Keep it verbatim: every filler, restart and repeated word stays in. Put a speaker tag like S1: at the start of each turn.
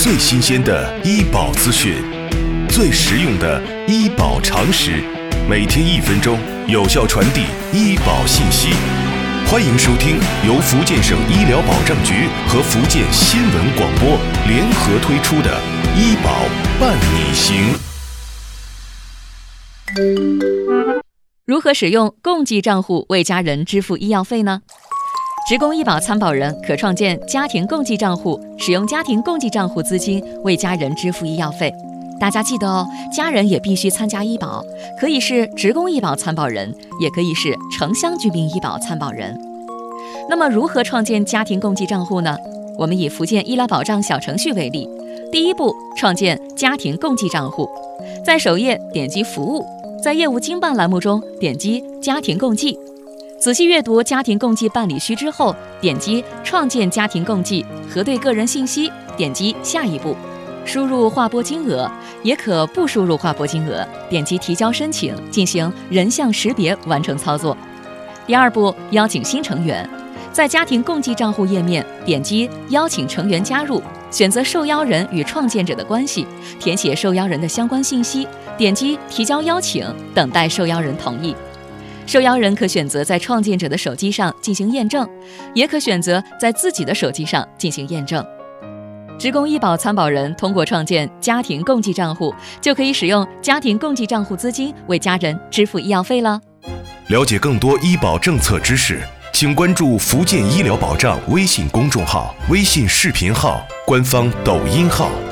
S1: 最新鲜的医保资讯，最实用的医保常识，每天一分钟，有效传递医保信息。欢迎收听由福建省医疗保障局和福建新闻广播联合推出的《医保伴你行》。
S2: 如何使用共济账户为家人支付医药费呢？职工医保参保人可创建家庭共济账户，使用家庭共济账户资金为家人支付医药费。大家记得哦，家人也必须参加医保，可以是职工医保参保人，也可以是城乡居民医保参保人。那么如何创建家庭共济账户呢？我们以福建医疗保障小程序为例，第一步，创建家庭共济账户，在首页点击服务，在业务经办栏目中点击家庭共济，仔细阅读家庭共济办理须知后，点击创建家庭共济，核对个人信息，点击下一步，输入划拨金额，也可不输入划拨金额，点击提交申请，进行人像识别完成操作。第二步，邀请新成员，在家庭共济账户页面点击邀请成员加入，选择受邀人与创建者的关系，填写受邀人的相关信息，点击提交邀请，等待受邀人同意。受邀人可选择在创建者的手机上进行验证，也可选择在自己的手机上进行验证。职工医保参保人通过创建家庭共济账户，就可以使用家庭共济账户资金为家人支付医药费了。
S1: 了解更多医保政策知识，请关注福建医疗保障微信公众号、微信视频号、官方抖音号。